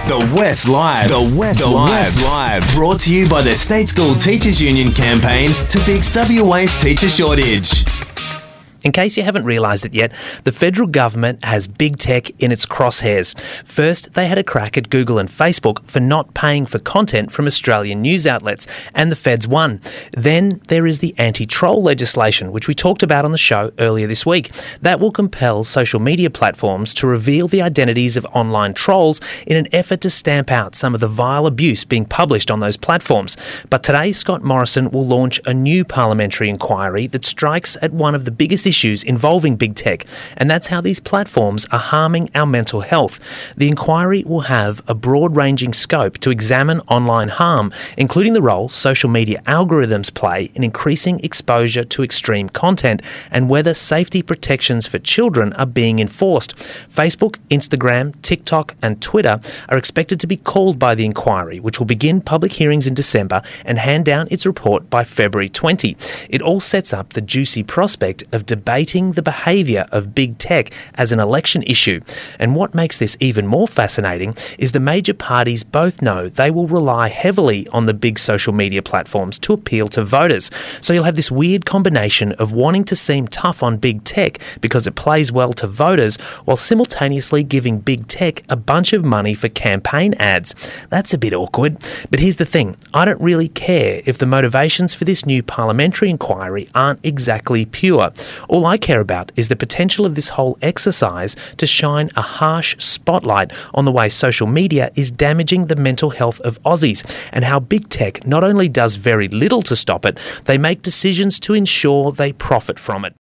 The West Live. The West Live. Brought to you by the State School Teachers Union campaign to fix WA's teacher shortage. In case you haven't realised it yet, the federal government has big tech in its crosshairs. First, they had a crack at Google and Facebook for not paying for content from Australian news outlets, and the feds won. Then there is the anti-troll legislation, which we talked about on the show earlier this week. That will compel social media platforms to reveal the identities of online trolls in an effort to stamp out some of the vile abuse being published on those platforms. But today, Scott Morrison will launch a new parliamentary inquiry that strikes at one of the biggest issues involving big tech, and that's how these platforms are harming our mental health. The inquiry will have a broad-ranging scope to examine online harm, including the role social media algorithms play in increasing exposure to extreme content and whether safety protections for children are being enforced. Facebook, Instagram, TikTok and Twitter are expected to be called by the inquiry, which will begin public hearings in December and hand down its report by February 20. It all sets up the juicy prospect of debating the behaviour of big tech as an election issue. And what makes this even more fascinating is the major parties both know they will rely heavily on the big social media platforms to appeal to voters. So you'll have this weird combination of wanting to seem tough on big tech because it plays well to voters, while simultaneously giving big tech a bunch of money for campaign ads. That's a bit awkward. But here's the thing, I don't really care if the motivations for this new parliamentary inquiry aren't exactly pure. All I care about is the potential of this whole exercise to shine a harsh spotlight on the way social media is damaging the mental health of Aussies and how big tech not only does very little to stop it, they make decisions to ensure they profit from it.